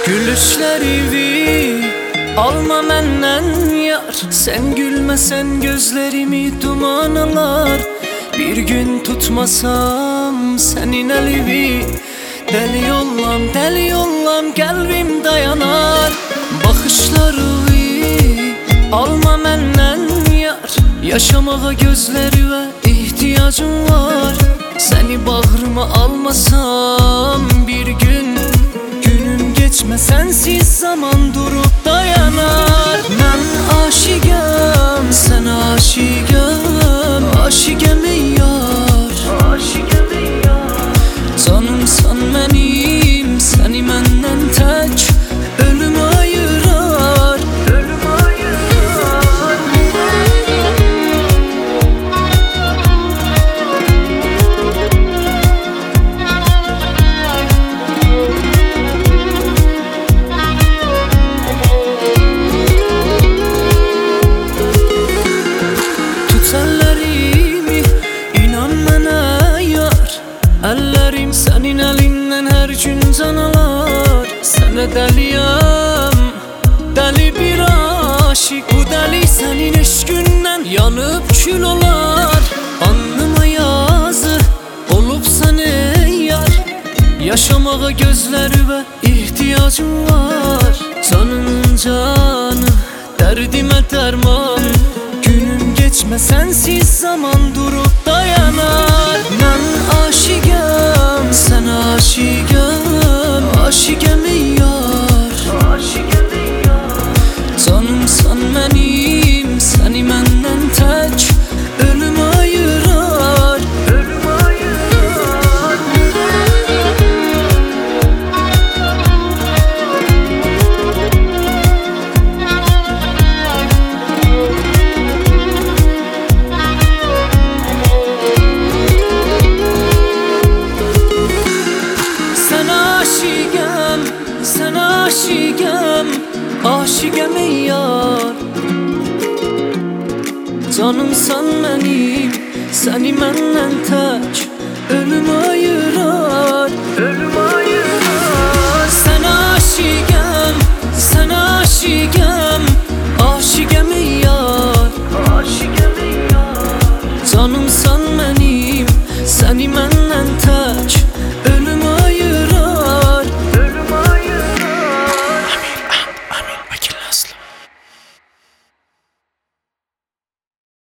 Gülüşlerimi alma menden yar, sen gülmesen gözlerimi duman alar. Bir gün tutmasam senin elini, deli yollam kalbim dayanar. Bakışlarını alma menden yar, yaşamağa gözlerime ihtiyacım var. Seni bağrıma almasam bir gün, günüm geçme sensiz zaman durup dayanar. Ben aşigem, sen aşigem, aşigem yar, canımsan benim, seni menden tek ölüm ayırar. Ellerim senin elinden her gün can alar. Sana deliyim, deli bir aşık. Bu deli senin eşkünden yanıp kül olar. Alnıma yazı olup seni yar, yaşamağa gözlerime ihtiyacım var. Canımın canı, derdime derman, günüm geçme sensiz zaman durup dayanar. Ben aşigem, sen aşigem, aşigem yar, canımsan benim, seni menden tek ölüm ayırar. Sen aşigem, aşigem yar, canımsan benim, seni menden tek ölüm ayırar. Sen aşigem, sen aşigem, aşigem yar, canımsan benim, seni menden tek